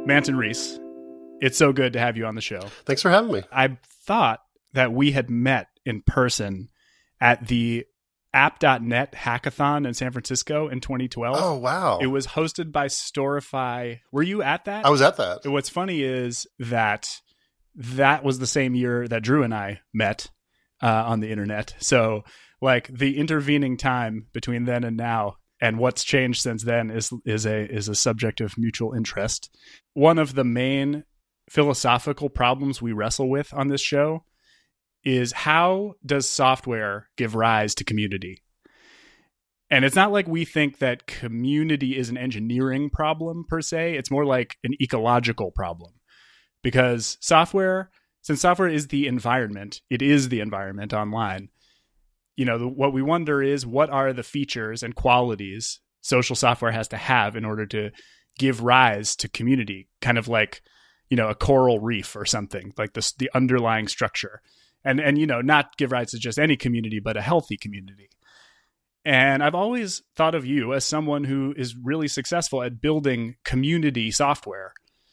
Manton Reece, it's so good to have you on the show. Thanks for having me. I thought that we had met in person at the App.net hackathon in San Francisco in 2012. Oh, wow. It was hosted by Storify. Were you at that? I was at that. What's funny is that was the same year that Drew and I met on the internet. So like the intervening time between then and now and what's changed since then is a subject of mutual interest. One of the main philosophical problems we wrestle with on this show is, how does software give rise to community? And it's not like we think that community is an engineering problem per se. It's more like an ecological problem, because since software is the environment, it is the environment online. What we wonder is, what are the features and qualities social software has to have in order to give rise to community? Kind of like, a coral reef or something, like the underlying structure. And not give rise to just any community, but a healthy community. And I've always thought of you as someone who is really successful at building community software.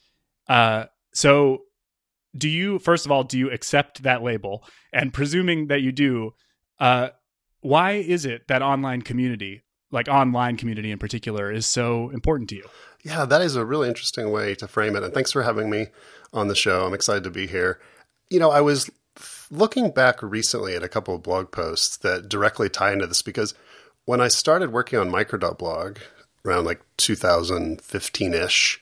So first of all, do you accept that label? And presuming that you do, why is it that online community in particular, is so important to you? Yeah, that is a really interesting way to frame it. And thanks for having me on the show. I'm excited to be here. I was looking back recently at a couple of blog posts that directly tie into this, because when I started working on Micro.blog around like 2015-ish,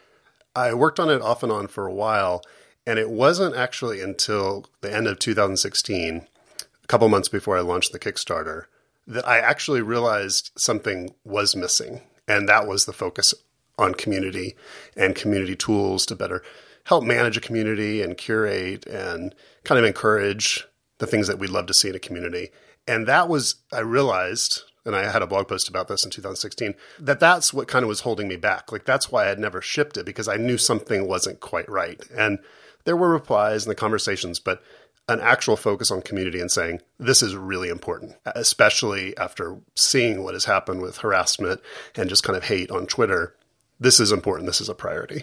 I worked on it off and on for a while. And it wasn't actually until the end of 2016, a couple months before I launched the Kickstarter, that I actually realized something was missing. And that was the focus on community and community tools to better help manage a community and curate and kind of encourage the things that we'd love to see in a community. And I realized, and I had a blog post about this in 2016, that's what kind of was holding me back. Like, that's why I had never shipped it, because I knew something wasn't quite right. And there were replies in the conversations, but an actual focus on community and saying, this is really important, especially after seeing what has happened with harassment and just kind of hate on Twitter. This is important. This is a priority.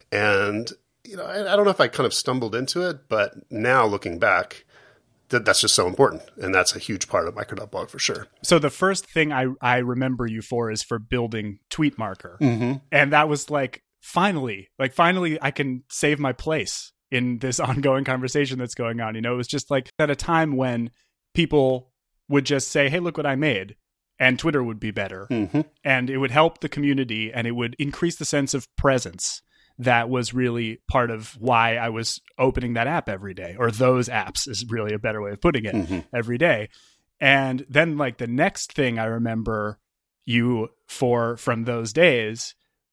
And I don't know if I kind of stumbled into it, but now looking back, that's just so important. And that's a huge part of Micro.blog for sure. So the first thing I remember you for is for building TweetMarker. Mm-hmm. And that was finally I can save my place in this ongoing conversation that's going on. It was just like at a time when people would just say, hey, look what I made. And Twitter would be better. Mm-hmm. And it would help the community, and it would increase the sense of presence. That was really part of why I was opening that app every day, or those apps is really a better way of putting it, mm-hmm. every day. And then the next thing I remember you for from those days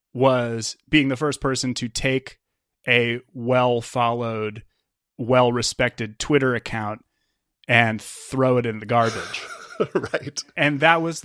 was being the first person to take a well-followed, well-respected Twitter account and throw it in the garbage. Right. And that was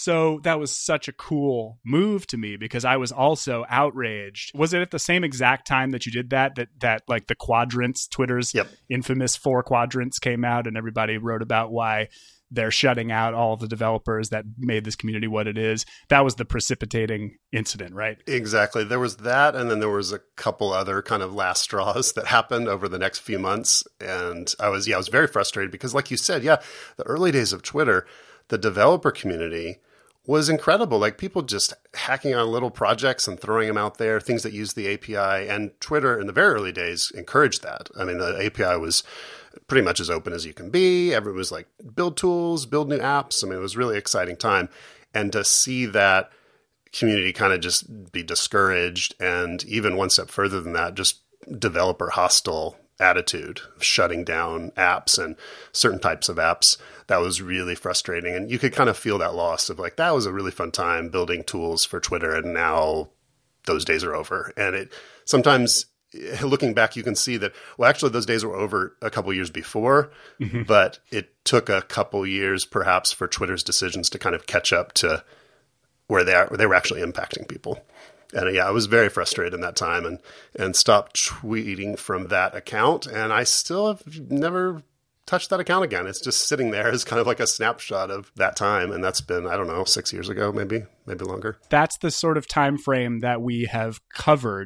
such a cool move to me, because I was also outraged. Was it at the same exact time that you did that the quadrants, Twitter's infamous 4 quadrants came out, and everybody wrote about why they're shutting out all the developers that made this community what it is? That was the precipitating incident, right? Exactly. There was that, and then there was a couple other kind of last straws that happened over the next few months. And I was very frustrated, because like you said, the early days of Twitter, the developer community was incredible. Like, people just hacking on little projects and throwing them out there, things that use the API. And Twitter in the very early days encouraged that. I mean, the API was pretty much as open as you can be. Everyone was like, build tools, build new apps. I mean, it was a really exciting time. And to see that community kind of just be discouraged, and even one step further than that, just developer hostile attitude, shutting down apps and certain types of apps, that was really frustrating. And you could kind of feel that loss of that was a really fun time building tools for Twitter, and now those days are over. And it sometimes, looking back, you can see that, well, actually those days were over a couple years before, mm-hmm. but it took a couple years perhaps for Twitter's decisions to kind of catch up to where they were actually impacting people. And I was very frustrated in that time, and stopped tweeting from that account. And I still have never touched that account again. It's just sitting there as kind of like a snapshot of that time. And that's been, 6 years ago, maybe longer. That's the sort of time frame that we have covered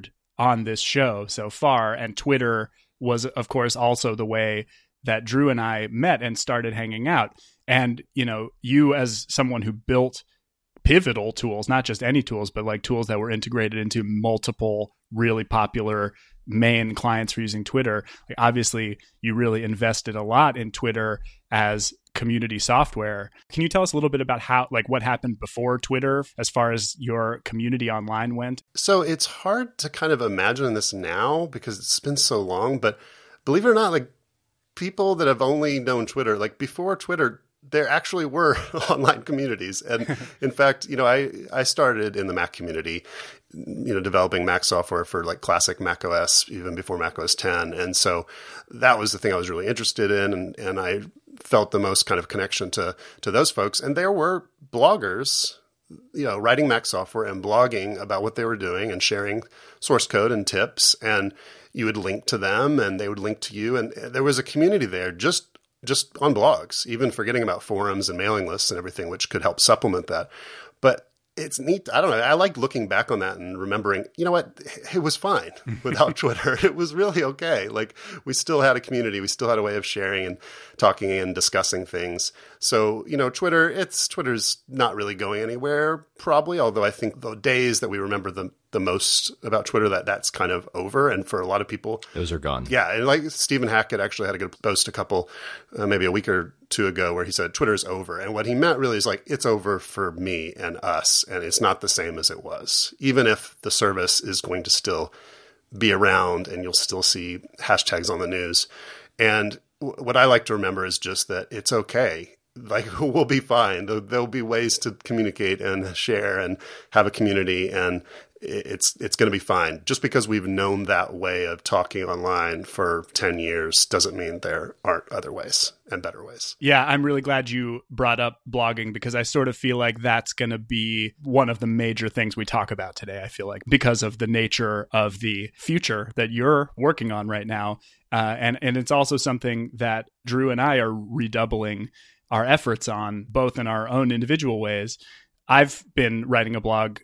on this show so far. And Twitter was, of course, also the way that Drew and I met and started hanging out. And, you know, you as someone who built pivotal tools, not just any tools, but like tools that were integrated into multiple really popular main clients for using Twitter. Like, obviously, you really invested a lot in Twitter as community software. Can you tell us a little bit about how, like, what happened before Twitter as far as your community online went? So it's hard to kind of imagine this now because it's been so long, but believe it or not, like, people that have only known Twitter, like before Twitter, there actually were online communities. And in fact, you know, I started in the Mac community, you know, developing Mac software for like classic Mac OS, even before Mac OS 10. And so that was the thing I was really interested in. And I felt the most kind of connection to those folks. And there were bloggers, you know, writing Mac software and blogging about what they were doing and sharing source code and tips. And you would link to them and they would link to you. And there was a community there just on blogs, even forgetting about forums and mailing lists and everything, which could help supplement that. But it's neat. I don't know. I like looking back on that and remembering, you know what, it was fine without Twitter. It was really okay. Like, we still had a community. We still had a way of sharing and talking and discussing things. So, you know, Twitter's not really going anywhere, probably, although I think the days that we remember the most about Twitter, that's kind of over. And for a lot of people, those are gone. Yeah. And like Stephen Hackett actually had a good post maybe a week or two ago where he said, Twitter's over. And what he meant really is like, it's over for me and us. And it's not the same as it was, even if the service is going to still be around and you'll still see hashtags on the news. And what I like to remember is just that it's okay. Like, we'll be fine. There'll be ways to communicate and share and have a community, and it's going to be fine. Just because we've known that way of talking online for 10 years doesn't mean there aren't other ways and better ways. Yeah, I'm really glad you brought up blogging because I sort of feel like that's going to be one of the major things we talk about today, I feel like, because of the nature of the future that you're working on right now. And it's also something that Drew and I are redoubling our efforts on, both in our own individual ways. I've been writing a blog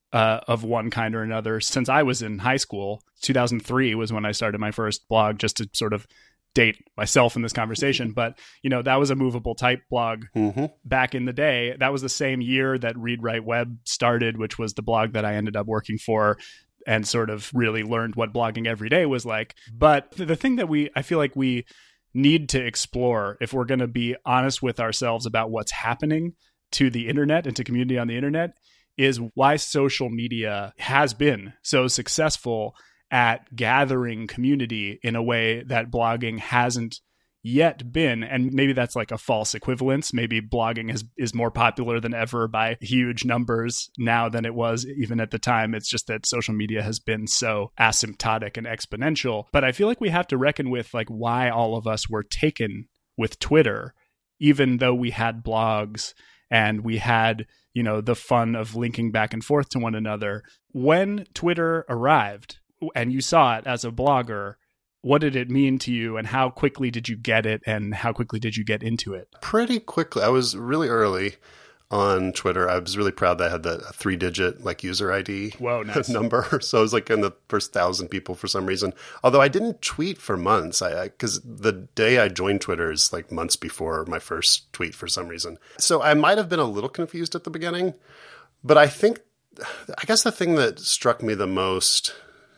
of one kind or another since I was in high school. 2003 was when I started my first blog, just to sort of date myself in this conversation. But, you know, that was a movable type blog back in the day. That was the same year that Read Write Web started, which was the blog that I ended up working for and sort of really learned what blogging every day was like. But the thing that I feel like we need to explore, if we're going to be honest with ourselves about what's happening to the internet and to community on the internet, is why social media has been so successful at gathering community in a way that blogging hasn't yet been. And maybe that's like a false equivalence. Maybe blogging is more popular than ever by huge numbers now than it was even at the time. It's just that social media has been so asymptotic and exponential. But I feel like we have to reckon with like why all of us were taken with Twitter, even though we had blogs and we had, you know, the fun of linking back and forth to one another. When Twitter arrived and you saw it as a blogger, what did it mean to you, and how quickly did you get it, and how quickly did you get into it? Pretty quickly. I was really early on Twitter. I was really proud that I had the 3-digit like user ID number. So I was like in the first 1,000 people for some reason. Although I didn't tweet for months, because the day I joined Twitter is like months before my first tweet for some reason. So I might have been a little confused at the beginning, but I guess the thing that struck me the most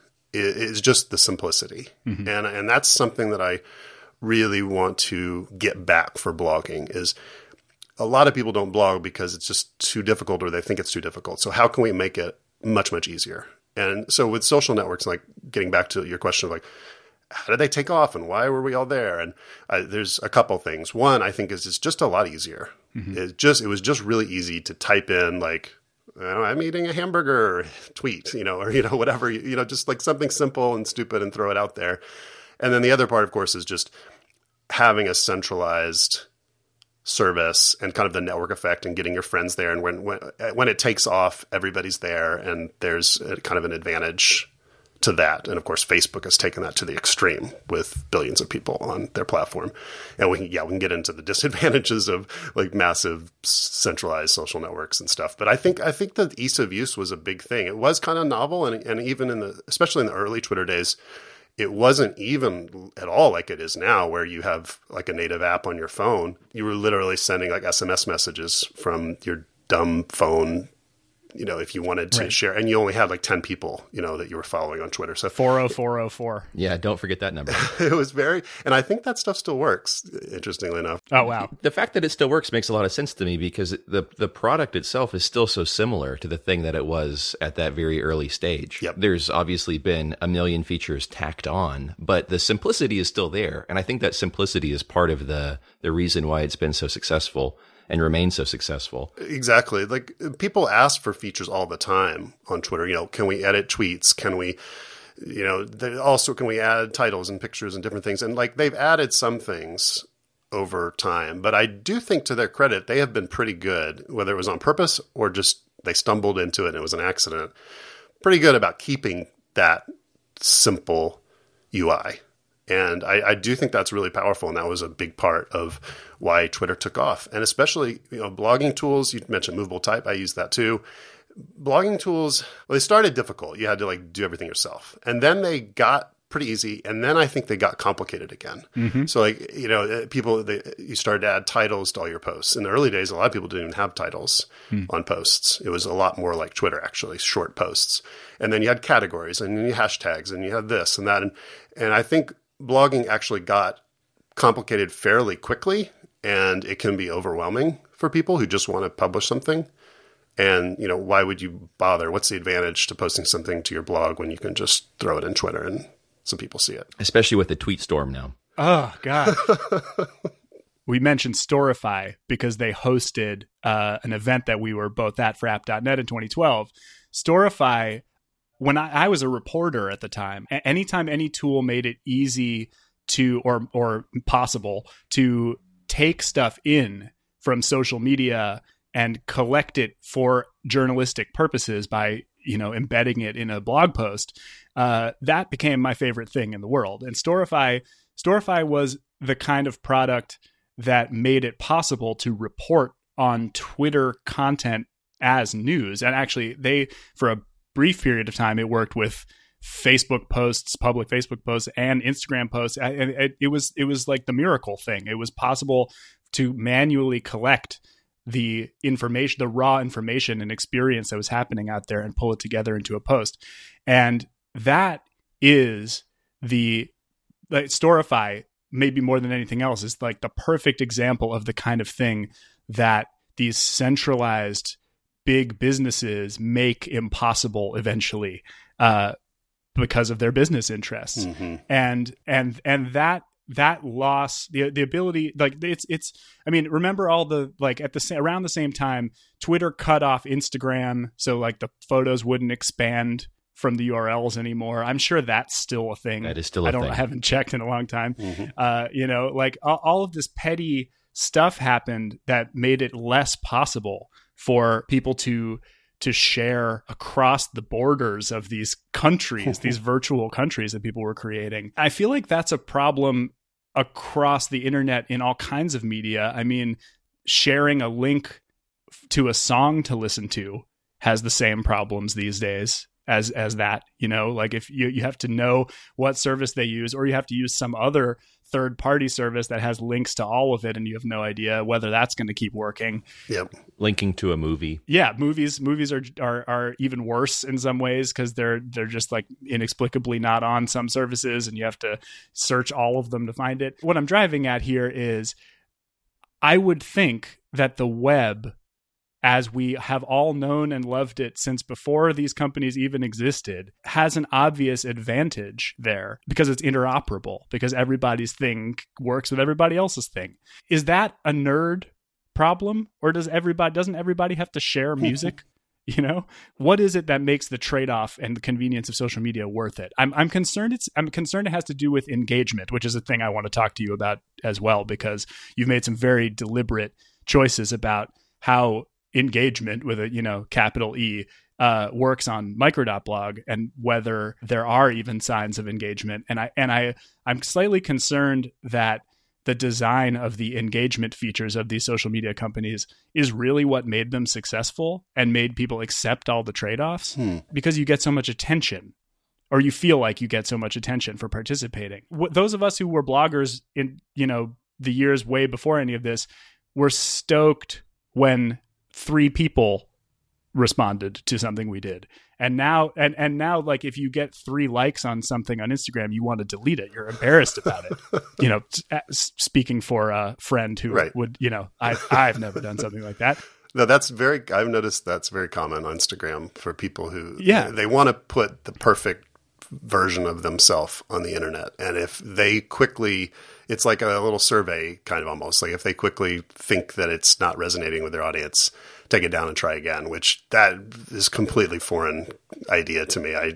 is just the simplicity. Mm-hmm. And that's something that I really want to get back for blogging. Is a lot of people don't blog because it's just too difficult, or they think it's too difficult. So how can we make it much, much easier? And so with social networks, like getting back to your question of like, how did they take off and why were we all there? And there's a couple things. One, I think is it's just a lot easier. Mm-hmm. It was just really easy to type in like, I'm eating a hamburger tweet, or, whatever, just like something simple and stupid and throw it out there. And then the other part, of course, is just having a centralized service and kind of the network effect and getting your friends there. And when it takes off, everybody's there and there's kind of an advantage to that. And of course, Facebook has taken that to the extreme with billions of people on their platform. And we can get into the disadvantages of like massive centralized social networks and stuff. But I think the ease of use was a big thing. It was kind of novel. And even especially in the early Twitter days, it wasn't even at all like it is now, where you have like a native app on your phone. You were literally sending like SMS messages from your dumb phone, if you wanted to share, and you only had like 10 people, that you were following on Twitter. So 40404. Yeah, don't forget that number. It was and I think that stuff still works, interestingly enough. Oh, wow. The fact that it still works makes a lot of sense to me, because the product itself is still so similar to the thing that it was at that very early stage. Yep. There's obviously been a million features tacked on, but the simplicity is still there. And I think that simplicity is part of the reason why it's been so successful and remain so successful. Exactly. Like, people ask for features all the time on Twitter. Can we edit tweets? Can we, also can we add titles and pictures and different things? And like, they've added some things over time, but I do think, to their credit, they have been pretty good, whether it was on purpose or just they stumbled into it and it was an accident, pretty good about keeping that simple UI. And I do think that's really powerful, and that was a big part of why Twitter took off. And especially, blogging tools, you mentioned Movable Type, I use that too. Blogging tools, they started difficult. You had to like do everything yourself. And then they got pretty easy, and then I think they got complicated again. Mm-hmm. So like, you started to add titles to all your posts. In the early days, a lot of people didn't even have titles on posts. It was a lot more like Twitter, actually, short posts. And then you had categories, and then you had hashtags, and you had this and that. And I think blogging actually got complicated fairly quickly, and it can be overwhelming for people who just want to publish something. And, why would you bother? What's the advantage to posting something to your blog when you can just throw it in Twitter and some people see it? Especially with the tweet storm now. Oh, God. We mentioned Storify because they hosted an event that we were both at for app.net in 2012. Storify, when I was a reporter at the time, anytime any tool made it easy to or possible to take stuff in from social media and collect it for journalistic purposes by embedding it in a blog post, that became my favorite thing in the world. And Storify was the kind of product that made it possible to report on Twitter content as news. And actually, for a brief period of time, it worked with Facebook posts, public Facebook posts, and Instagram posts. And it was like the miracle thing. It was possible to manually collect the information, the raw information and experience that was happening out there, and pull it together into a post. And that is Storify, maybe more than anything else, is like the perfect example of the kind of thing that these centralized big businesses make impossible eventually, because of their business interests. Mm-hmm. And that loss, the ability, like it's, I mean, remember all the, like around the same time, Twitter cut off Instagram. So like the photos wouldn't expand from the URLs anymore. I'm sure that's still a thing. That is still a thing. I haven't checked in a long time. Mm-hmm. Like all of this petty stuff happened that made it less possible for people to share across the borders of these countries, these virtual countries that people were creating. I feel like that's a problem across the internet in all kinds of media. I mean, sharing a link to a song to listen to has the same problems these days as that, like if you have to know what service they use, or you have to use some other third-party service that has links to all of it, and you have no idea whether that's going to keep working. Yep. Linking to a movie. Yeah, movies are even worse in some ways, because they're just like inexplicably not on some services, and you have to search all of them to find it. What I'm driving at here is, I would think that the web, as we have all known and loved it since before these companies even existed, has an obvious advantage there because it's interoperable, because everybody's thing works with everybody else's thing. Is that a nerd problem, or doesn't everybody have to share music? What is it that makes the trade-off and the convenience of social media worth it? I'm concerned it has to do with engagement, which is a thing I want to talk to you about as well, because you've made some very deliberate choices about how engagement with a capital E works on Micro.blog and whether there are even signs of engagement. I'm slightly concerned that the design of the engagement features of these social media companies is really what made them successful and made people accept all the trade-offs because you get so much attention, or you feel like you get so much attention for participating. Those of us who were bloggers in, the years way before any of this were stoked when 3 people responded to something we did. And now, like, if you get 3 likes on something on Instagram, you want to delete it. You're embarrassed about it. Speaking for a friend who would, I've never done something like that. No, I've noticed that's very common on Instagram for people who, they want to put the perfect version of themselves on the internet. And if they quickly, it's like a little survey kind of almost, like if they quickly think that it's not resonating with their audience, take it down and try again, which that is completely foreign idea to me.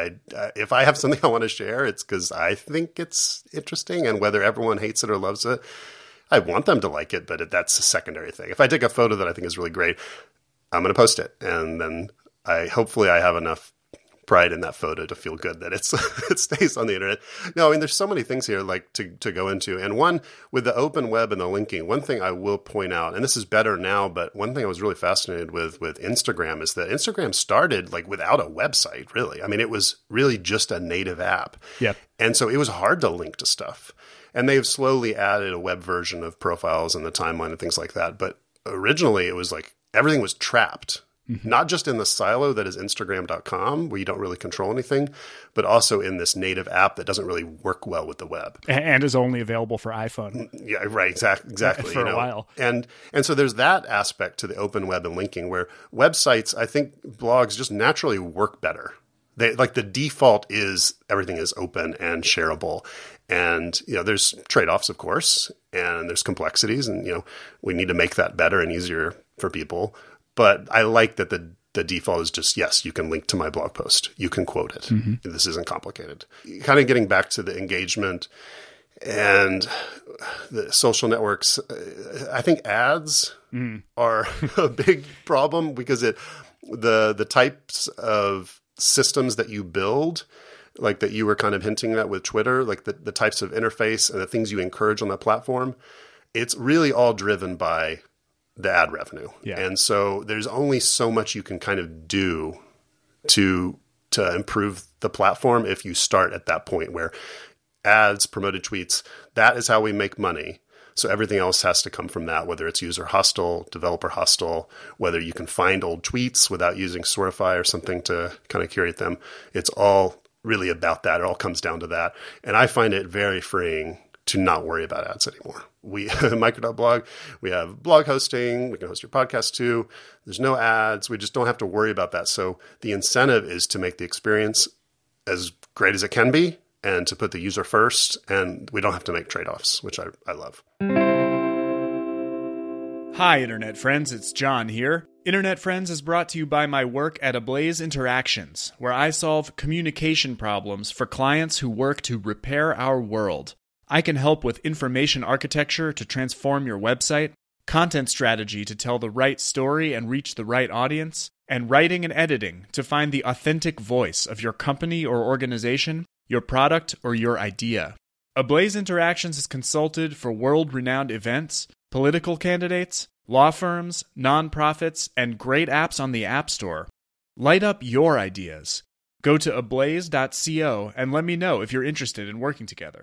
If I have something I want to share, it's because I think it's interesting, and whether everyone hates it or loves it, I want them to like it, but that's a secondary thing. If I take a photo that I think is really great, I'm going to post it, and then hopefully I have enough pride in that photo to feel good that it stays on the internet. No, I mean, there's so many things here like to go into. And one, with the open web and the linking, one thing I will point out, and this is better now, but one thing I was really fascinated with Instagram is that Instagram started like without a website, really. I mean, it was really just a native app. Yeah. And so it was hard to link to stuff. And they've slowly added a web version of profiles and the timeline and things like that. But originally it was like everything was trapped. Not just in the silo that is Instagram.com, where you don't really control anything, but also in this native app that doesn't really work well with the web. And is only available for iPhone. Yeah, right, exactly. For a while. And so there's that aspect to the open web and linking where websites, I think blogs just naturally work better. The default is everything is open and shareable. And, there's trade-offs, of course, and there's complexities, and, we need to make that better and easier for people. But I like that the default is just, yes, you can link to my blog post. You can quote it. This isn't complicated. Kind of getting back to the engagement and the social networks, I think ads are a big problem because the types of systems that you build, like that you were kind of hinting at with Twitter, like the types of interface and the things you encourage on that platform, it's really all driven by the ad revenue. Yeah. And so there's only so much you can kind of do to improve the platform if you start at that point where ads, promoted tweets, that is how we make money. So everything else has to come from that, whether it's user hostile, developer hostile, whether you can find old tweets without using Sortify or something to kind of curate them. It's all really about that. It all comes down to that. And I find it very freeing to not worry about ads anymore. We Micro.blog, we have blog hosting, we can host your podcast too. There's no ads. We just don't have to worry about that. So the incentive is to make the experience as great as it can be and to put the user first. And we don't have to make trade-offs, which I love. Hi, Internet friends. It's John here. Internet Friends is brought to you by my work at Ablaze Interactions, where I solve communication problems for clients who work to repair our world. I can help with information architecture to transform your website, content strategy to tell the right story and reach the right audience, and writing and editing to find the authentic voice of your company or organization, your product, or your idea. Ablaze Interactions has consulted for world-renowned events, political candidates, law firms, nonprofits, and great apps on the App Store. Light up your ideas. Go to ablaze.co and let me know if you're interested in working together.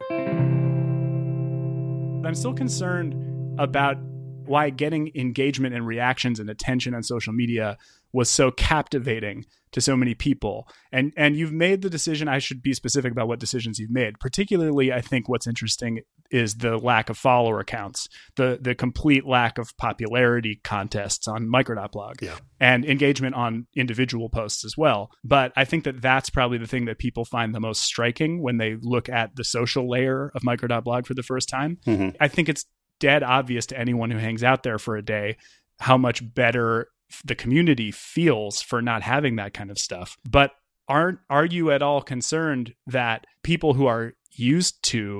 I'm still concerned about why getting engagement and reactions and attention on social media was so captivating to so many people. And you've made the decision. I should be specific about what decisions you've made. Particularly, I think what's interesting is the lack of follower accounts, the complete lack of popularity contests on Micro.blog, and engagement on individual posts as well. But I think that that's probably the thing that people find the most striking when they look at the social layer of Micro.blog for the first time. I think it's dead obvious to anyone who hangs out there for a day how much better the community feels for not having that kind of stuff. But are you at all concerned that people who are used to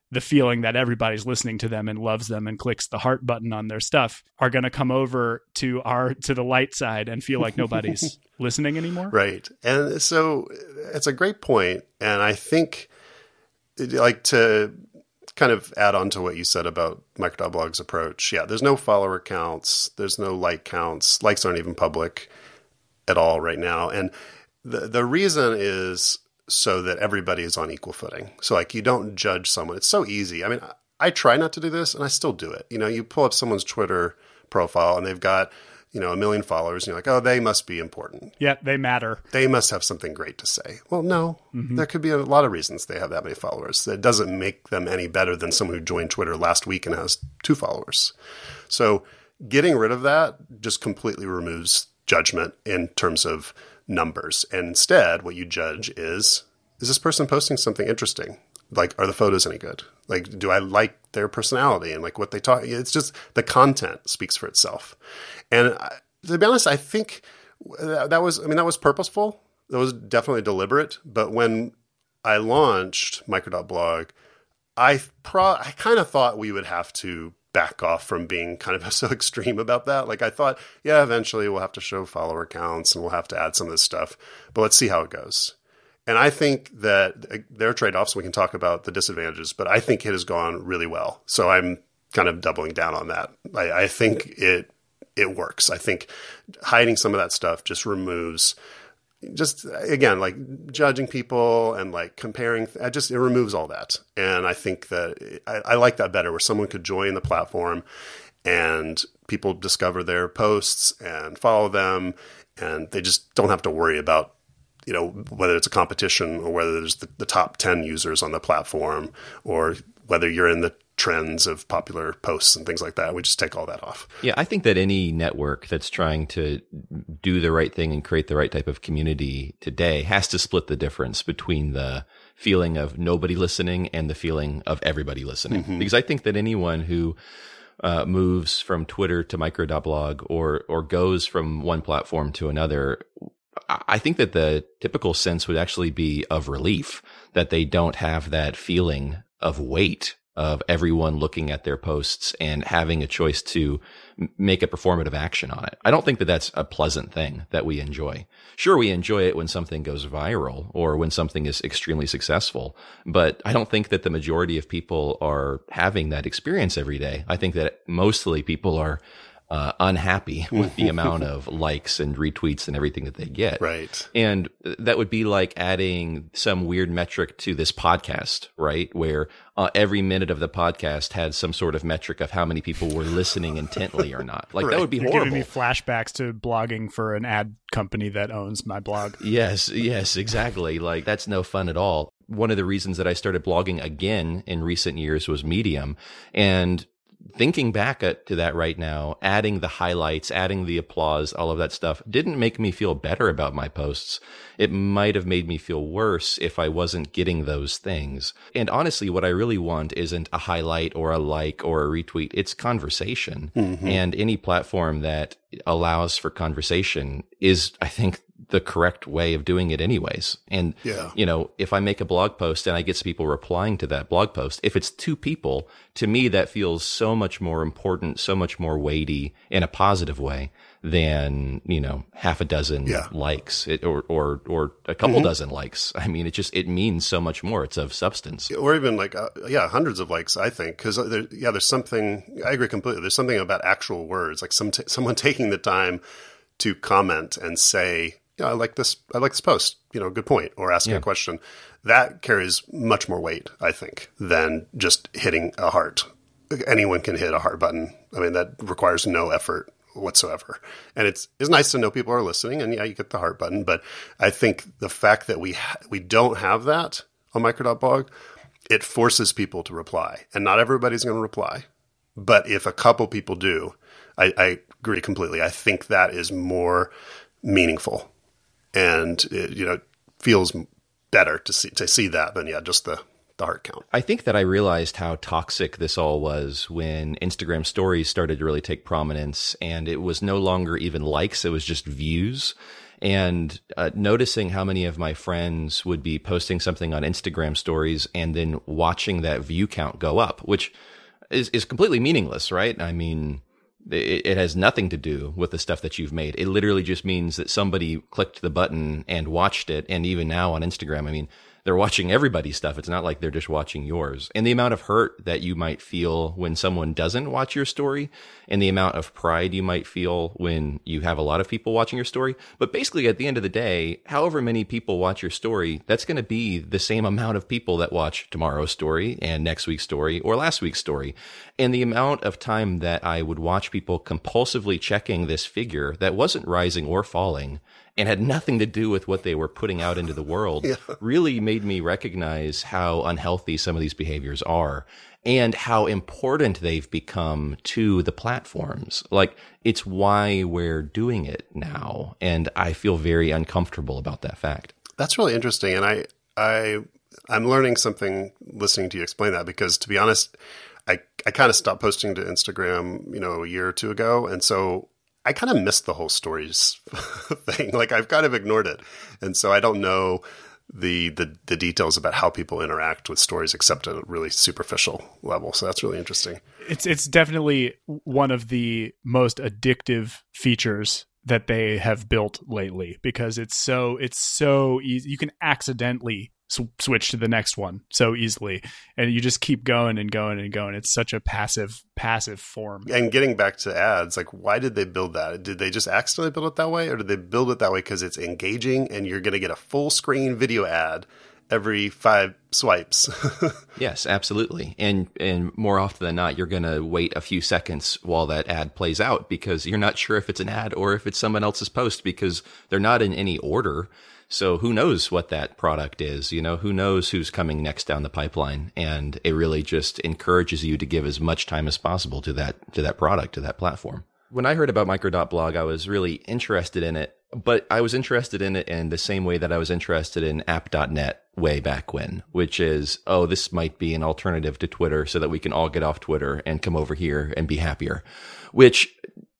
the feeling that everybody's listening to them and loves them and clicks the heart button on their stuff are going to come over to the light side and feel like nobody's listening anymore. Right. And so it's a great point. And I think, like, to kind of add on to what you said about Micro.blog's approach. Yeah, there's no follower counts. There's no like counts. Likes aren't even public at all right now. And the reason is so that everybody is on equal footing. So, like, you don't judge someone. It's so easy. I mean, I try not to do this, and I still do it. You pull up someone's Twitter profile, and they've got, 1 million followers, and you're like, oh, they must be important. Yeah, they matter. They must have something great to say. Well, no. Mm-hmm. There could be a lot of reasons they have that many followers. It doesn't make them any better than someone who joined Twitter last week and has 2 followers. So getting rid of that just completely removes judgment in terms of numbers. And instead, what you judge is this person posting something interesting? Like, are the photos any good? Like, do I like their personality and like what they talk? It's just the content speaks for itself. And to be honest, I think that was purposeful. That was definitely deliberate. But when I launched Micro.blog, I kind of thought we would have to back off from being kind of so extreme about that. Like, I thought, yeah, eventually we'll have to show follower counts and we'll have to add some of this stuff, but let's see how it goes. And I think that there are trade-offs. We can talk about the disadvantages, but I think it has gone really well. So I'm kind of doubling down on that. I think it works. I think hiding some of that stuff just removes, again, like judging people and like comparing. It removes all that. And I think that I like that better, where someone could join the platform and people discover their posts and follow them, and they just don't have to worry about whether it's a competition or whether there's the top 10 users on the platform or whether you're in the trends of popular posts and things like that. We just take all that off. Yeah, I think that any network that's trying to do the right thing and create the right type of community today has to split the difference between the feeling of nobody listening and the feeling of everybody listening. Mm-hmm. Because I think that anyone who moves from Twitter to Micro.blog or goes from one platform to another, I think that the typical sense would actually be of relief that they don't have that feeling of weight of everyone looking at their posts and having a choice to make a performative action on it. I don't think that that's a pleasant thing that we enjoy. Sure, we enjoy it when something goes viral or when something is extremely successful, but I don't think that the majority of people are having that experience every day. I think that mostly people are unhappy with the amount of likes and retweets and everything that they get. Right. And that would be like adding some weird metric to this podcast, right? Where every minute of the podcast had some sort of metric of how many people were listening intently or not. Like, right. That would be You're horrible. Giving me flashbacks to blogging for an ad company that owns my blog. Yes, exactly. Like, that's no fun at all. One of the reasons that I started blogging again in recent years was Medium. And thinking back to that right now, adding the highlights, adding the applause, all of that stuff didn't make me feel better about my posts. It might have made me feel worse if I wasn't getting those things. And honestly, what I really want isn't a highlight or a like or a retweet. It's conversation. Mm-hmm. And any platform that allows for conversation is, I think, the correct way of doing it anyways. And, if I make a blog post and I get some people replying to that blog post, if it's 2 people, to me, that feels so much more important, so much more weighty in a positive way than, half a dozen likes or a couple dozen likes. I mean, it means so much more. It's of substance. Or even like, hundreds of likes, I think. Because there's something, I agree completely. There's something about actual words, like someone taking the time to comment and say, I like this post, good point, or asking a question. That carries much more weight, I think, than just hitting a heart. Anyone can hit a heart button. I mean, that requires no effort whatsoever. And it's nice to know people are listening, and you get the heart button. But I think the fact that we don't have that on Micro.blog, it forces people to reply. And not everybody's going to reply. But if a couple people do, I agree completely. I think that is more meaningful. And it feels better to see that than just the heart count. I think that I realized how toxic this all was when Instagram stories started to really take prominence, and it was no longer even likes, it was just views. And noticing how many of my friends would be posting something on Instagram stories and then watching that view count go up, which is completely meaningless, right? I mean, it has nothing to do with the stuff that you've made. It literally just means that somebody clicked the button and watched it. And even now on Instagram, I mean, they're watching everybody's stuff. It's not like they're just watching yours. And the amount of hurt that you might feel when someone doesn't watch your story, and the amount of pride you might feel when you have a lot of people watching your story. But basically, at the end of the day, however many people watch your story, that's going to be the same amount of people that watch tomorrow's story and next week's story or last week's story. And the amount of time that I would watch people compulsively checking this figure that wasn't rising or falling and had nothing to do with what they were putting out into the world really made me recognize how unhealthy some of these behaviors are and how important they've become to the platforms. Like, it's why we're doing it now. And I feel very uncomfortable about that fact. That's really interesting. And I'm learning something listening to you explain that, because to be honest, I kind of stopped posting to Instagram, a year or two ago. And so I kind of missed the whole stories thing. Like, I've kind of ignored it. And so I don't know the details about how people interact with stories except at a really superficial level. So that's really interesting. It's definitely one of the most addictive features that they have built lately, because it's so easy. You can accidentally switch to the next one so easily, and you just keep going and going and going. It's such a passive form. And getting back to ads, like, why did they build that? Did they just accidentally build it that way, or did they build it that way because it's engaging and you're going to get a full screen video ad every 5 swipes? Yes, absolutely. And more often than not, you're going to wait a few seconds while that ad plays out, because you're not sure if it's an ad or if it's someone else's post, because they're not in any order. So who knows what that product is? Who knows who's coming next down the pipeline? And it really just encourages you to give as much time as possible to that product, to that platform. When I heard about Micro.blog, I was really interested in it, but I was interested in it in the same way that I was interested in app.net way back when, which is, this might be an alternative to Twitter so that we can all get off Twitter and come over here and be happier, which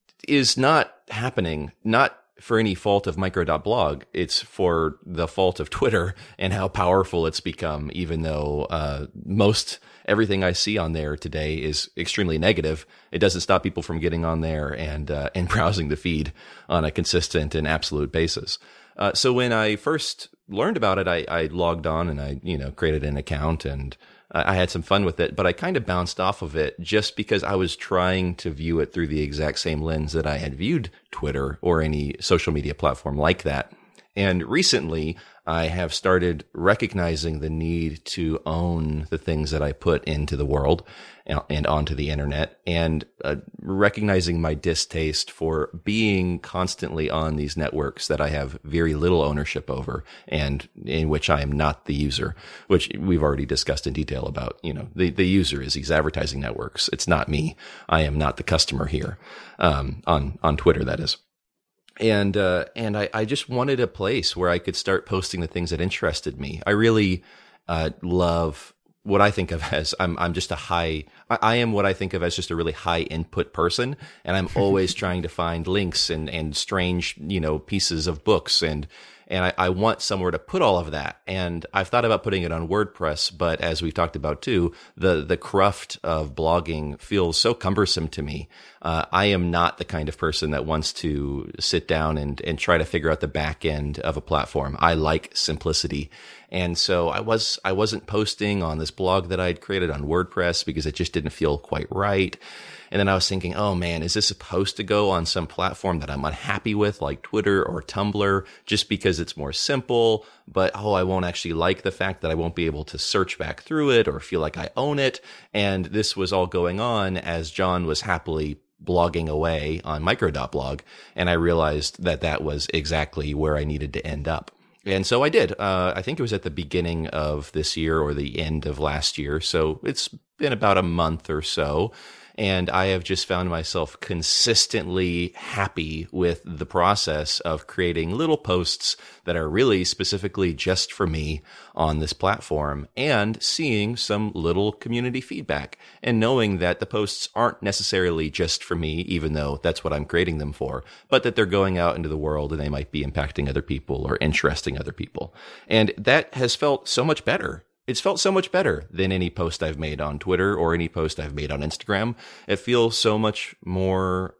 is not happening, not for any fault of Micro.blog. It's for the fault of Twitter and how powerful it's become, even though most everything I see on there today is extremely negative. It doesn't stop people from getting on there and browsing the feed on a consistent and absolute basis. So when I first learned about it, I logged on and I created an account, and I had some fun with it, but I kind of bounced off of it just because I was trying to view it through the exact same lens that I had viewed Twitter or any social media platform like that. And recently, I have started recognizing the need to own the things that I put into the world and onto the internet, and recognizing my distaste for being constantly on these networks that I have very little ownership over and in which I am not the user, which we've already discussed in detail about. The user is these advertising networks. It's not me. I am not the customer here, on Twitter, that is. And I just wanted a place where I could start posting the things that interested me. I really love what I think of as I am what I think of as just a really high input person. And I'm always trying to find links and strange, pieces of books. And I want somewhere to put all of that. And I've thought about putting it on WordPress, but as we've talked about too, the cruft of blogging feels so cumbersome to me. I am not the kind of person that wants to sit down and try to figure out the back end of a platform. I like simplicity. And so I wasn't posting on this blog that I'd created on WordPress because it just didn't feel quite right. And then I was thinking, oh man, is this supposed to go on some platform that I'm unhappy with, like Twitter or Tumblr, just because it's more simple? But, I won't actually like the fact that I won't be able to search back through it or feel like I own it. And this was all going on as John was happily blogging away on Micro.blog. And I realized that was exactly where I needed to end up. And so I did. I think it was at the beginning of this year or the end of last year. So it's been about a month or so. And I have just found myself consistently happy with the process of creating little posts that are really specifically just for me on this platform, and seeing some little community feedback and knowing that the posts aren't necessarily just for me, even though that's what I'm creating them for, but that they're going out into the world and they might be impacting other people or interesting other people. And that has felt so much better. It's felt so much better than any post I've made on Twitter or any post I've made on Instagram. It feels so much more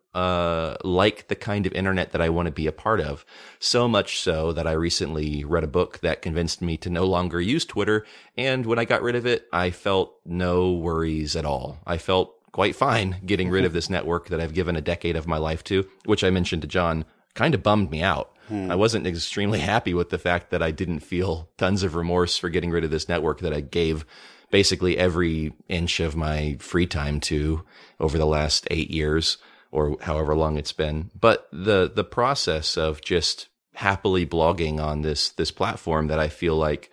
like the kind of internet that I want to be a part of. So much so that I recently read a book that convinced me to no longer use Twitter. And when I got rid of it, I felt no worries at all. I felt quite fine getting rid of this network that I've given a decade of my life to, which I mentioned to John, kind of bummed me out. I wasn't extremely happy with the fact that I didn't feel tons of remorse for getting rid of this network that I gave basically every inch of my free time to over the last 8 years or however long it's been. But the process of just happily blogging on this platform that I feel like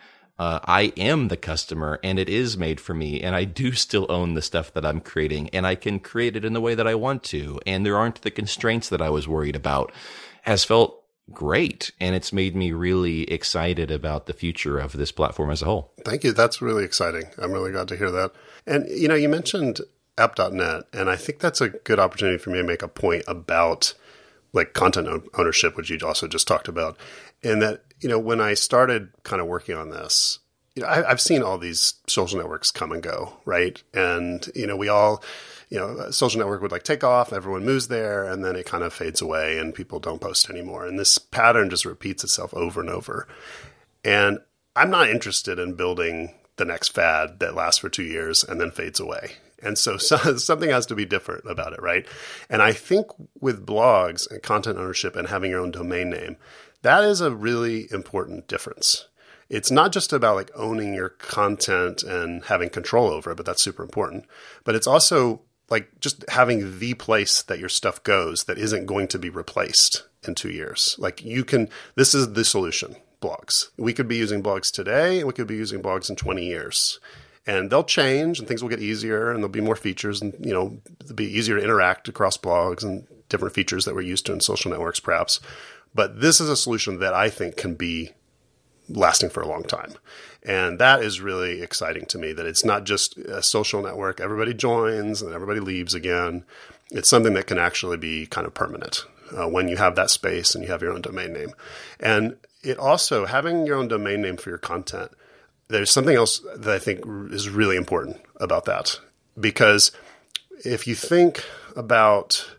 I am the customer and it is made for me, and I do still own the stuff that I'm creating, and I can create it in the way that I want to, and there aren't the constraints that I was worried about, has felt great. And it's made me really excited about the future of this platform as a whole. Thank you. That's really exciting. I'm really glad to hear that. And, you mentioned app.net, and I think that's a good opportunity for me to make a point about like content ownership, which you also just talked about. And that, when I started kind of working on this, I've seen all these social networks come and go, right? And, we all, a social network would like take off, everyone moves there, and then it kind of fades away and people don't post anymore. And this pattern just repeats itself over and over. And I'm not interested in building the next fad that lasts for 2 years and then fades away. And so something has to be different about it, right? And I think with blogs and content ownership and having your own domain name, that is a really important difference. It's not just about like owning your content and having control over it, but that's super important. But it's also like just having the place that your stuff goes that isn't going to be replaced in 2 years. Like this is the solution, blogs. We could be using blogs today, and we could be using blogs in 20 years. And they'll change and things will get easier and there'll be more features and, it'll be easier to interact across blogs and different features that we're used to in social networks, perhaps. But this is a solution that I think can be lasting for a long time. And that is really exciting to me, that it's not just a social network. Everybody joins and everybody leaves again. It's something that can actually be kind of permanent when you have that space and you have your own domain name. And it also, having your own domain name for your content, there's something else that I think is really important about that. Because if you think about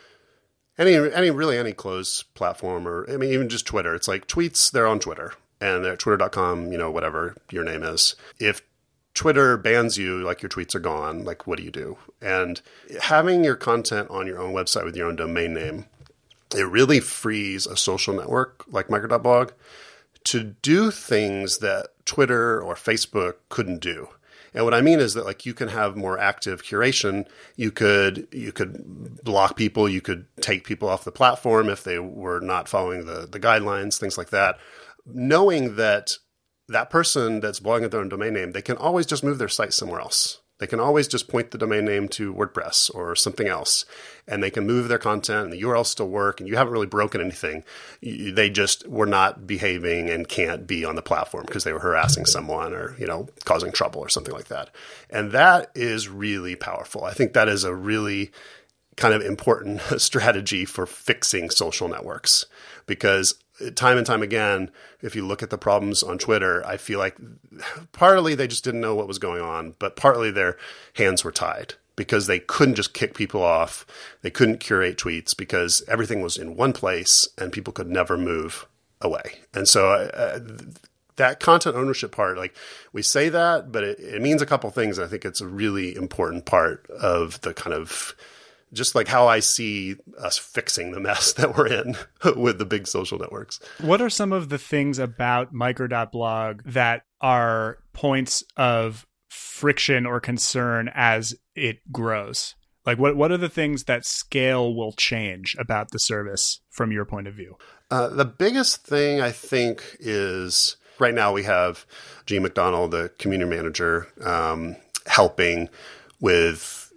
any closed platform, or even just Twitter, it's like tweets, they're on Twitter and they're at twitter.com, whatever your name is. If Twitter bans you, like your tweets are gone, like what do you do? And having your content on your own website with your own domain name, it really frees a social network like Micro.blog to do things that Twitter or Facebook couldn't do. And what I mean is that like you can have more active curation. You could block people. You could take people off the platform if they were not following the guidelines, things like that. Knowing that that person that's blogging at their own domain name, they can always just move their site somewhere else. They can always just point the domain name to WordPress or something else, and they can move their content and the URLs still work, and you haven't really broken anything. They just were not behaving and can't be on the platform because they were harassing someone or, causing trouble or something like that. And that is really powerful. I think that is a really kind of important strategy for fixing social networks, because time and time again, if you look at the problems on Twitter, I feel like partly they just didn't know what was going on, but partly their hands were tied because they couldn't just kick people off. They couldn't curate tweets because everything was in one place and people could never move away. And so that content ownership part, like we say that, but it means a couple things. I think it's a really important part of the kind of just like how I see us fixing the mess that we're in with the big social networks. What are some of the things about Micro.blog that are points of friction or concern as it grows? Like what are the things that scale will change about the service from your point of view? The biggest thing I think is right now we have G. McDonald, the community manager, helping with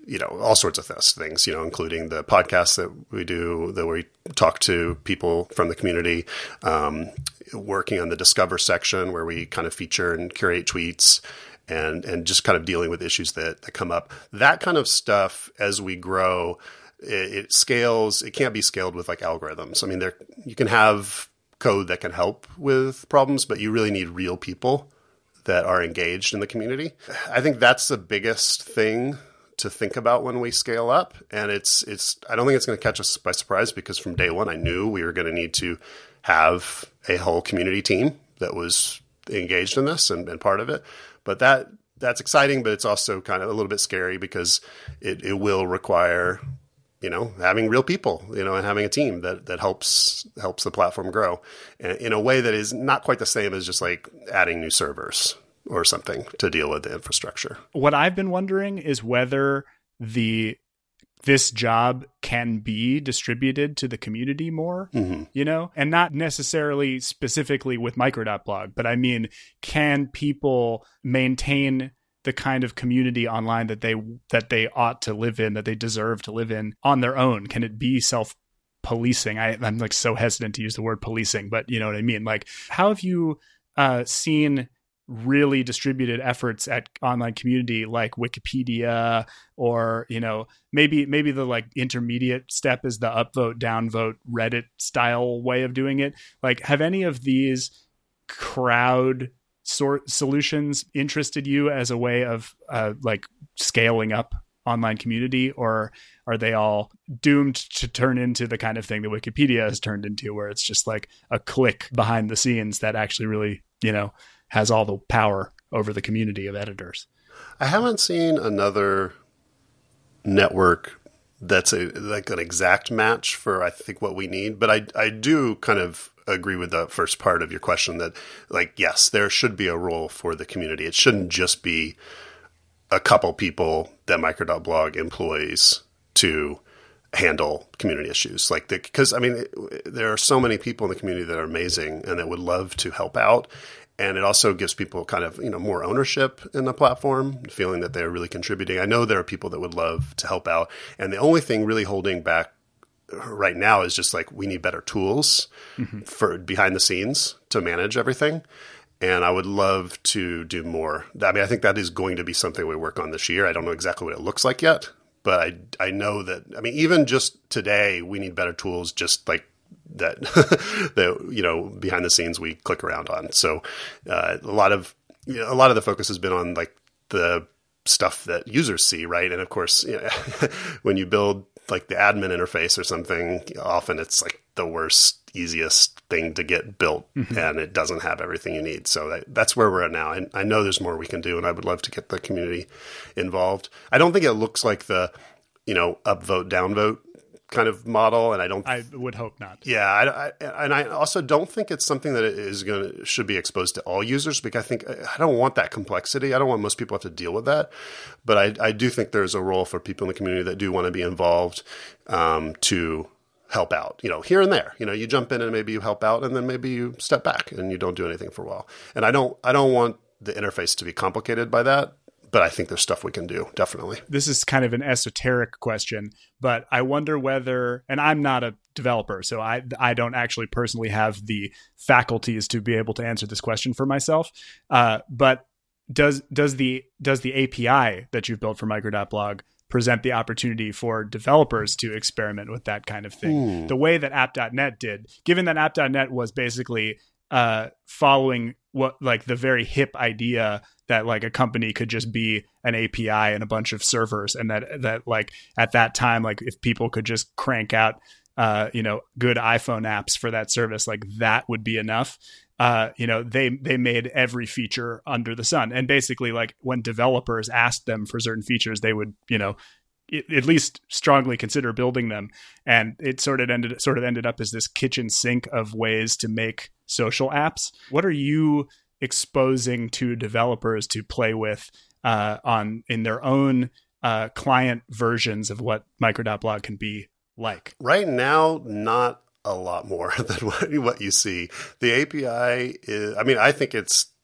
all sorts of things, including the podcasts that we do, that we talk to people from the community, working on the Discover section where we kind of feature and curate tweets and just kind of dealing with issues that come up. That kind of stuff, as we grow, it scales. It can't be scaled with like algorithms. I mean, you can have code that can help with problems, but you really need real people that are engaged in the community. I think that's the biggest thing to think about when we scale up. And it's I don't think it's going to catch us by surprise, because from day one, I knew we were going to need to have a whole community team that was engaged in this and part of it. But that's exciting, but it's also kind of a little bit scary, because it will require, having real people, and having a team that helps the platform grow in a way that is not quite the same as just like adding new servers or something to deal with the infrastructure. What I've been wondering is whether this job can be distributed to the community more, and not necessarily specifically with Micro.blog, but I mean, can people maintain the kind of community online that they ought to live in, that they deserve to live in on their own? Can it be self-policing? I'm like so hesitant to use the word policing, but you know what I mean? Like, how have you seen really distributed efforts at online community like Wikipedia, or maybe the like intermediate step is the upvote downvote Reddit style way of doing it? Like, have any of these crowd sort solutions interested you as a way of like scaling up online community, or are they all doomed to turn into the kind of thing that Wikipedia has turned into, where it's just like a click behind the scenes that actually really has all the power over the community of editors? I haven't seen another network that's like an exact match for, I think, what we need. But I do kind of agree with the first part of your question that, like, yes, there should be a role for the community. It shouldn't just be a couple people that Micro.blog employs to handle community issues. Because I mean, there are so many people in the community that are amazing and that would love to help out. And it also gives people kind of, more ownership in the platform, feeling that they're really contributing. I know there are people that would love to help out. And the only thing really holding back right now is just like, we need better tools for behind the scenes to manage everything. And I would love to do more. I mean, I think that is going to be something we work on this year. I don't know exactly what it looks like yet, but I know that, I mean, even just today, we need better tools, just like that behind the scenes we click around on. So a lot of the focus has been on like the stuff that users see, right? And of course, when you build like the admin interface or something, often it's like the worst, easiest thing to get built, and it doesn't have everything you need. So that's where we're at now. And I know there's more we can do, and I would love to get the community involved. I don't think it looks like the upvote downvote kind of model, and I would hope not. Yeah, I also don't think it's something that should be exposed to all users, because I don't want that complexity. I don't want most people to have to deal with that. But I do think there's a role for people in the community that do want to be involved to help out, here and there. You jump in and maybe you help out, and then maybe you step back and you don't do anything for a while. And I don't want the interface to be complicated by that. But I think there's stuff we can do, definitely. This is kind of an esoteric question, but I wonder whether, and I'm not a developer, so I don't actually personally have the faculties to be able to answer this question for myself. But does the API that you've built for Micro.blog present the opportunity for developers to experiment with that kind of thing? The way that app.net did, given that app.net was basically following what, like, the very hip idea that like a company could just be an API and a bunch of servers, and that like at that time, like if people could just crank out good iPhone apps for that service, like that would be enough. They made every feature under the sun, and basically like when developers asked them for certain features, they would at least strongly consider building them. And it sort of ended up as this kitchen sink of ways to make social apps. What are you exposing to developers to play with in their own client versions of what Micro.blog can be like? Right now, not a lot more than what you see. The API is, I mean, I think it's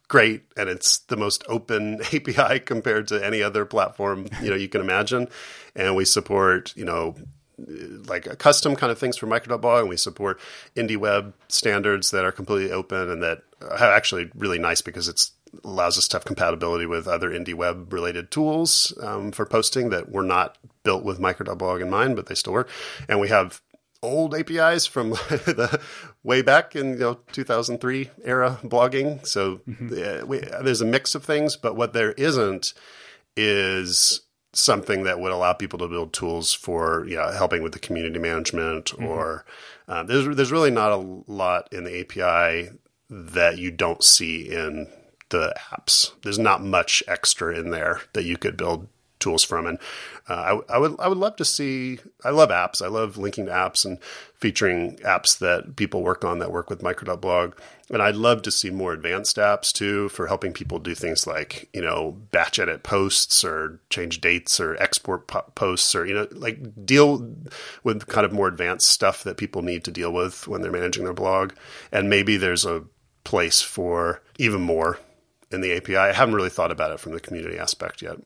great, and it's the most open API compared to any other platform, you can imagine. And we support, like a custom kind of things for Micro.blog, and we support indie web standards that are completely open and that are actually really nice because it allows us to have compatibility with other indie web related tools for posting that were not built with Micro.blog in mind, but they still work. And we have old APIs from the way back in 2003 era blogging. So there's a mix of things, but what there isn't is something that would allow people to build tools for helping with the community management or there's really not a lot in the API that you don't see in the apps. There's not much extra in there that you could build tools from. And I would love to see, I love apps. I love linking to apps and featuring apps that people work on that work with Micro.blog. And I'd love to see more advanced apps too for helping people do things like, batch edit posts or change dates or export posts or, like deal with kind of more advanced stuff that people need to deal with when they're managing their blog. And maybe there's a place for even more in the API. I haven't really thought about it from the community aspect yet.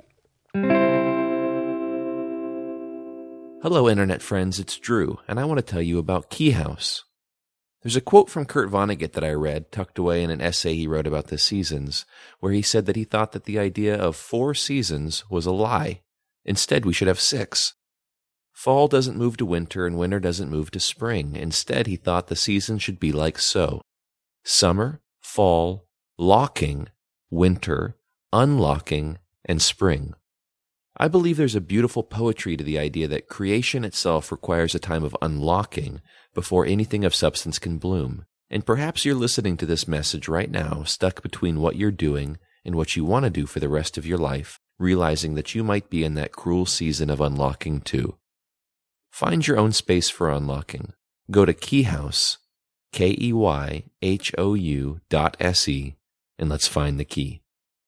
Hello, Internet friends, it's Drew, and I want to tell you about KeyHouse. There's a quote from Kurt Vonnegut that I read, tucked away in an essay he wrote about the seasons, where he said that he thought that the idea of 4 seasons was a lie. Instead, we should have 6. Fall doesn't move to winter, and winter doesn't move to spring. Instead, he thought the seasons should be like so: summer, fall, locking, winter, unlocking, and spring. I believe there's a beautiful poetry to the idea that creation itself requires a time of unlocking before anything of substance can bloom. And perhaps you're listening to this message right now, stuck between what you're doing and what you want to do for the rest of your life, realizing that you might be in that cruel season of unlocking too. Find your own space for unlocking. Go to KeyHouse, KEYHOU.se, and let's find the key.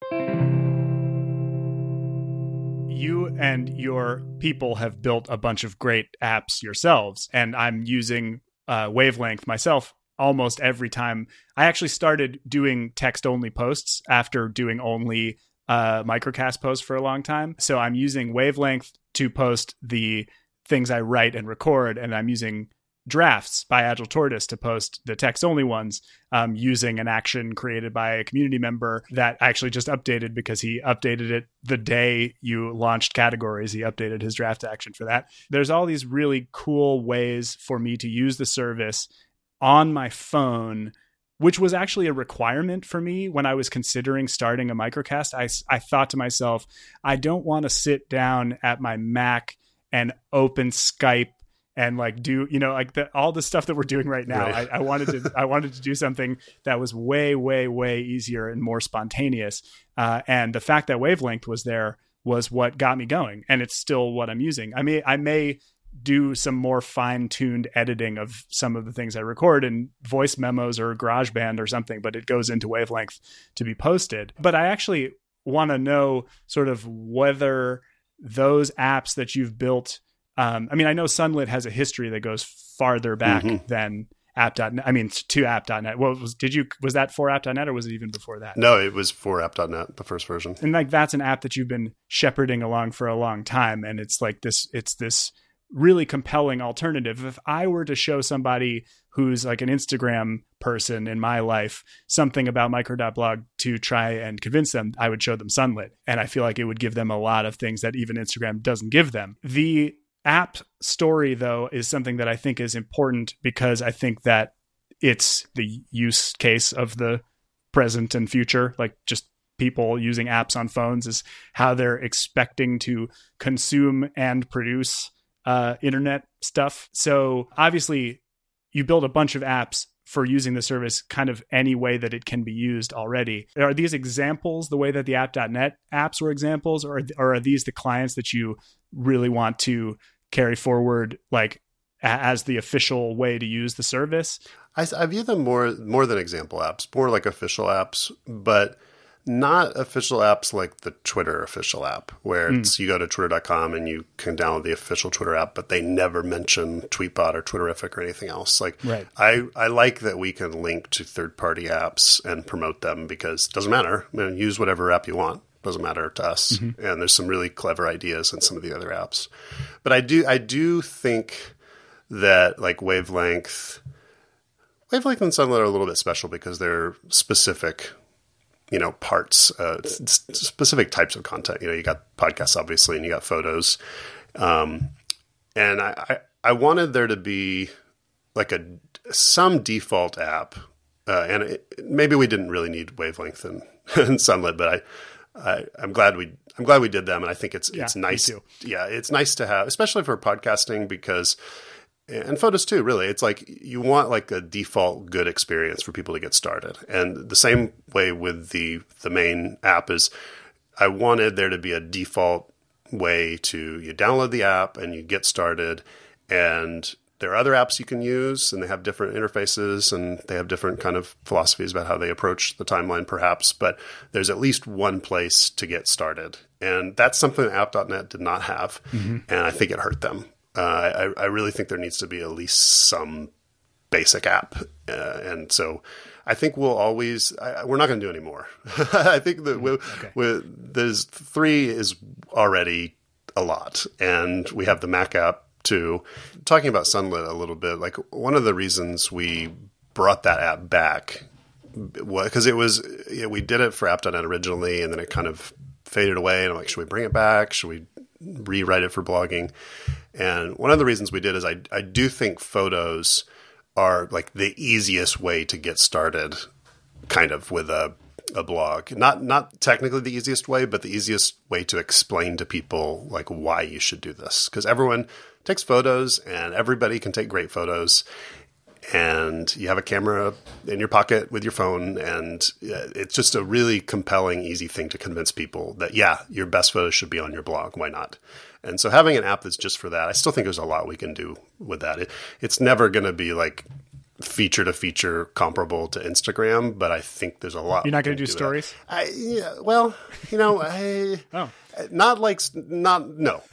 You and your people have built a bunch of great apps yourselves, and I'm using Wavelength myself almost every time. I actually started doing text-only posts after doing only microcast posts for a long time. So I'm using Wavelength to post the things I write and record, and I'm using Drafts by Agile Tortoise to post the text-only ones, using an action created by a community member that I actually just updated because he updated it the day you launched categories. He updated his draft action for that. There's all these really cool ways for me to use the service on my phone, which was actually a requirement for me when I was considering starting a microcast. I thought to myself, I don't want to sit down at my Mac and open Skype and like do, all the stuff that we're doing right now. Right. I wanted to do something that was way, way, way easier and more spontaneous. And the fact that Wavelength was there was what got me going. And it's still what I'm using. I may do some more fine-tuned editing of some of the things I record in voice memos or GarageBand or something, but it goes into Wavelength to be posted. But I actually want to know sort of whether those apps that you've built, I know Sunlit has a history that goes farther back than app.net. To app.net. Was that for app.net or was it even before that? No, it was for app.net, the first version. And like that's an app that you've been shepherding along for a long time. And it's like this really compelling alternative. If I were to show somebody who's like an Instagram person in my life something about Micro.blog to try and convince them, I would show them Sunlit. And I feel like it would give them a lot of things that even Instagram doesn't give them. The app story, though, is something that I think is important because I think that it's the use case of the present and future. Like just people using apps on phones is how they're expecting to consume and produce internet stuff. So obviously you build a bunch of apps for using the service kind of any way that it can be used already. Are these examples the way that the app.net apps were examples, or are these the clients that you really want to carry forward like as the official way to use the service? I view them more than example apps, more like official apps, but not official apps like the Twitter official app, where it's, you go to twitter.com and you can download the official Twitter app, but they never mention Tweetbot or Twitterrific or anything else. Like, Right. I like that we can link to third-party apps and promote them, because it doesn't matter. I mean, use whatever app you want. Doesn't matter to us. And there's some really clever ideas in some of the other apps. But I do think that like Wavelength and Sunlit are a little bit special because they're specific, parts, specific types of content. You got podcasts, obviously, and you got photos. And I wanted there to be like some default app. And maybe we didn't really need Wavelength and Sunlit, but I'm glad we did them. And I think it's nice. Yeah. It's nice to have, especially for podcasting, because, and photos too, really. It's like you want like a default good experience for people to get started. And the same way with the main app is I wanted there to be a default way to, you download the app and you get started, and there are other apps you can use, and they have different interfaces and they have different kind of philosophies about how they approach the timeline, perhaps. But there's at least one place to get started. And that's something that app.net did not have. And I think it hurt them. I really think there needs to be at least some basic app. And so I think we'll always, we're not going to do any more. I think that there's 3 is already a lot. And we have the Mac app too. Talking about Sunlit a little bit, like one of the reasons we brought that app back was because we did it for app.net originally, and then it kind of faded away. And I'm like, should we bring it back? Should we rewrite it for blogging? And one of the reasons we did is I do think photos are like the easiest way to get started kind of with a blog. Not technically the easiest way, but the easiest way to explain to people like why you should do this. Because everyone takes photos and everybody can take great photos. And you have a camera in your pocket with your phone, and it's just a really compelling, easy thing to convince people that, your best photos should be on your blog. Why not? And so having an app that's just for that, I still think there's a lot we can do with that. It's never going to be like feature to feature comparable to Instagram, but I think there's a lot. You're not going to do stories? No.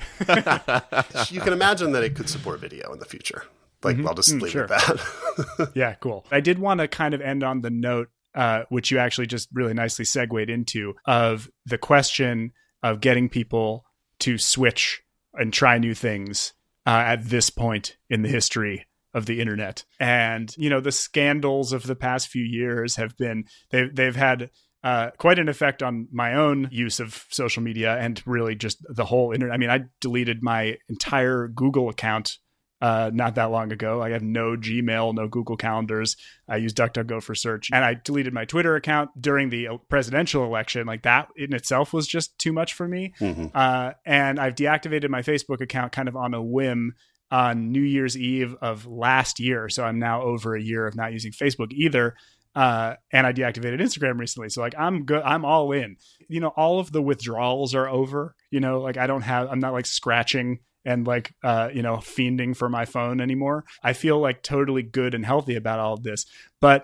You can imagine that it could support video in the future. I'll just leave it at that. Yeah, cool. I did want to kind of end on the note, which you actually just really nicely segued into, of the question of getting people to switch and try new things at this point in the history of the internet. And, the scandals of the past few years have been, they've had quite an effect on my own use of social media and really just the whole internet. I mean, I deleted my entire Google account not that long ago. I have no Gmail, no Google Calendars. I use DuckDuckGo for search. And I deleted my Twitter account during the presidential election. Like that in itself was just too much for me. And I've deactivated my Facebook account kind of on a whim on New Year's Eve of last year. So I'm now over a year of not using Facebook either. And I deactivated Instagram recently. So like, I'm good. I'm all in, all of the withdrawals are over, I'm not like scratching and like, fiending for my phone anymore. I feel like totally good and healthy about all of this, but,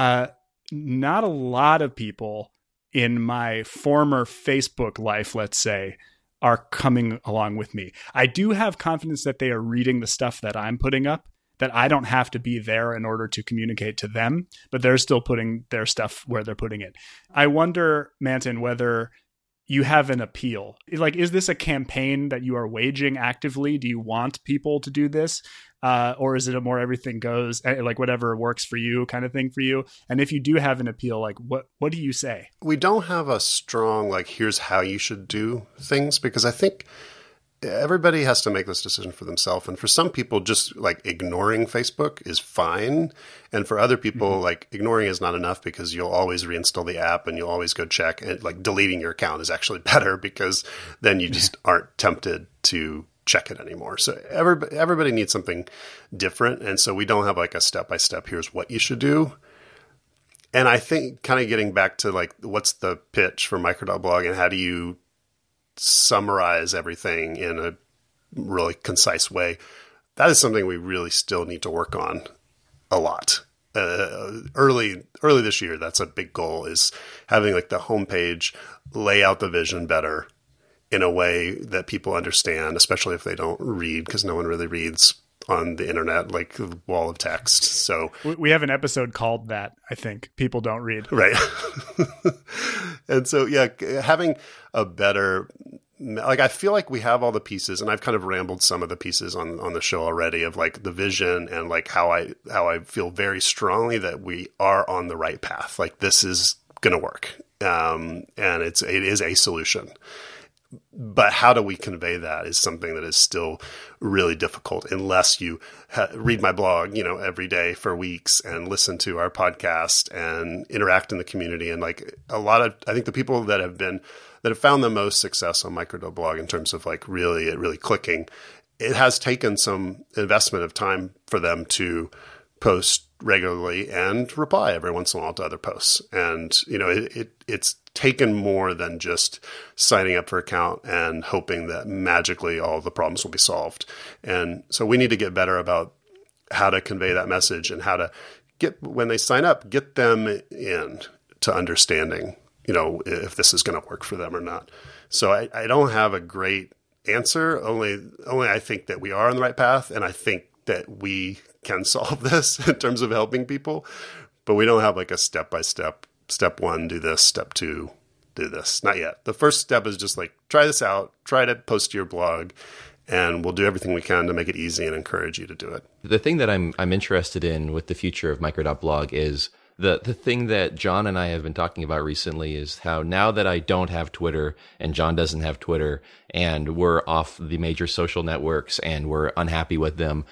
not a lot of people in my former Facebook life, let's say, are coming along with me. I do have confidence that they are reading the stuff that I'm putting up, that I don't have to be there in order to communicate to them, but they're still putting their stuff where they're putting it. I wonder, Manton, whether you have an appeal. Like, is this a campaign that you are waging actively? Do you want people to do this? Or is it a more everything goes, like whatever works for you kind of thing for you? And if you do have an appeal, like what do you say? We don't have a strong, like, here's how you should do things, because I think everybody has to make this decision for themselves. And for some people, just like ignoring Facebook is fine. And for other people, like ignoring is not enough, because you'll always reinstall the app and you'll always go check. And like deleting your account is actually better, because then you just aren't tempted to check it anymore. So everybody needs something different. And so we don't have like a step-by-step, here's what you should do. And I think kind of getting back to like, what's the pitch for Micro.blog and how do you summarize everything in a really concise way? That is something we really still need to work on a lot. early this year. That's a big goal, is having like the homepage lay out the vision better in a way that people understand, especially if they don't read, because no one really reads on the internet, like the wall of text. So we have an episode called that, I think. People don't read. Right. And so, yeah, having a better, like, I feel like we have all the pieces, and I've kind of rambled some of the pieces on the show already, of like the vision and like how I feel very strongly that we are on the right path. Like, this is going to work. And it is a solution. But how do we convey that is something that is still really difficult unless you read my blog, every day for weeks and listen to our podcast and interact in the community. And like I think the people that have found the most success on Microdot in terms of like really clicking, it has taken some investment of time for them to post regularly and reply every once in a while to other posts. And, it's taken more than just signing up for an account and hoping that magically all the problems will be solved. And so we need to get better about how to convey that message and how to when they sign up, get them in to understanding, if this is going to work for them or not. So I don't have a great answer. Only I think that we are on the right path. And I think that we can solve this in terms of helping people, but we don't have like a step-by-step, step 1, do this, step 2, do this. Not yet. The first step is just like, try this out, try to post to your blog, and we'll do everything we can to make it easy and encourage you to do it. The thing that I'm interested in with the future of Microdot is the thing that John and I have been talking about recently is how now that I don't have Twitter and John doesn't have Twitter and we're off the major social networks and we're unhappy with them,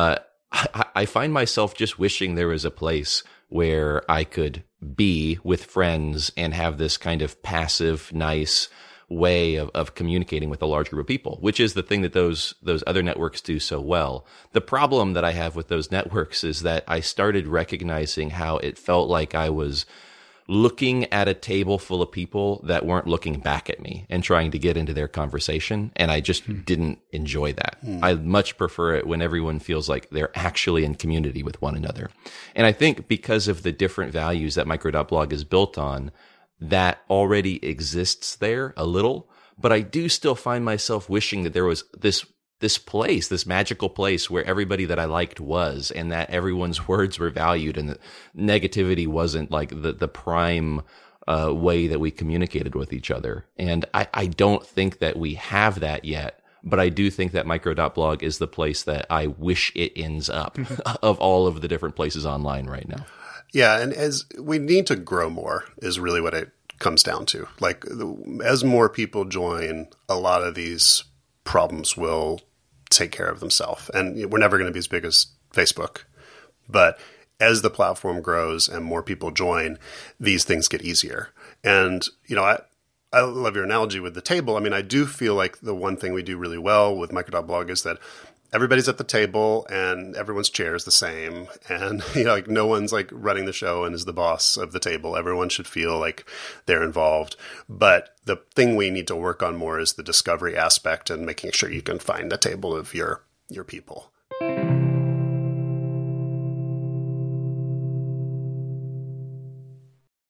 I find myself just wishing there was a place where I could be with friends and have this kind of passive, nice way of communicating with a large group of people, which is the thing that those other networks do so well. The problem that I have with those networks is that I started recognizing how it felt like I was looking at a table full of people that weren't looking back at me and trying to get into their conversation. And I just didn't enjoy that. I much prefer it when everyone feels like they're actually in community with one another. And I think because of the different values that Microdot is built on, that already exists there a little. But I do still find myself wishing that there was this place, this magical place where everybody that I liked was, and that everyone's words were valued, and that negativity wasn't like the prime way that we communicated with each other. And I don't think that we have that yet, but I do think that Microdot is the place that I wish it ends up of all of the different places online right now. Yeah, and as we need to grow more is really what it comes down to. Like, as more people join, a lot of these problems will take care of themselves. And we're never going to be as big as Facebook. But as the platform grows and more people join, these things get easier. And, I love your analogy with the table. I mean, I do feel like the one thing we do really well with Microdot is that everybody's at the table and everyone's chair is the same. And, like no one's like running the show and is the boss of the table. Everyone should feel like they're involved. But the thing we need to work on more is the discovery aspect and making sure you can find a table of your people.